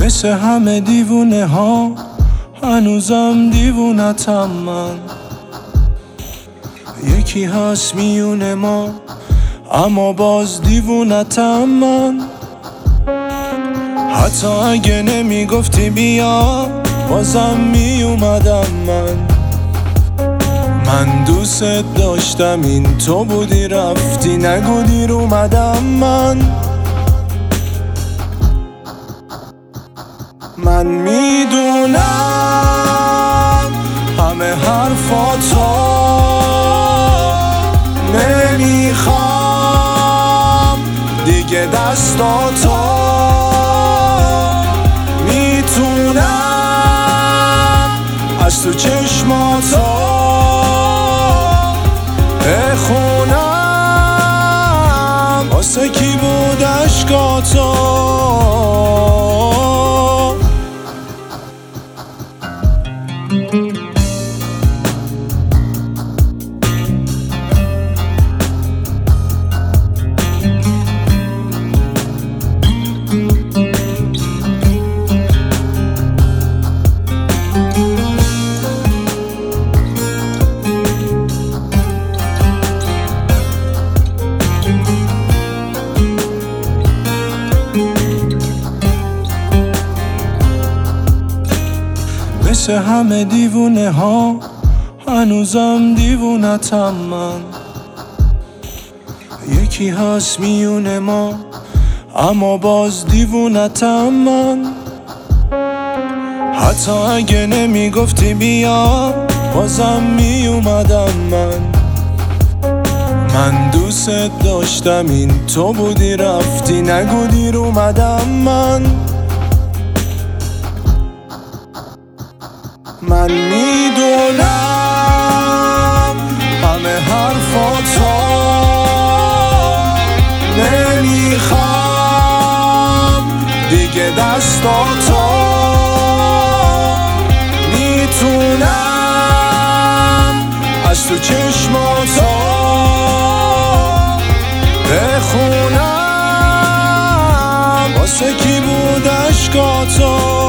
مثل همه دیوونه ها هنوزم دیوونتم من. یکی هست میونه ما اما باز دیوونتم من. حتی اگه نمیگفتی بیا بازم میومدم من دوست داشتم این تو بودی رفتی نگو دیر اومدم من میدونم همه حرفاتو نمیخوام دیگه دستاتو میتونم از تو چشماتو بخونم واسه کی بود عشقاتو. مثل همه دیوونه ها هنوزم دیوونتم من. یکی هست میونه ما اما باز دیوونتم من. حتی اگه نمیگفتی بیا بازم میومدم من دوست داشتم این تو بودی رفتی نگو دیر اومدم من میدونم همه حرفاتو نمیخوام دیگه دستاتو میتونم از تو چشماتو بخونم واسه کی بود عشقاتو.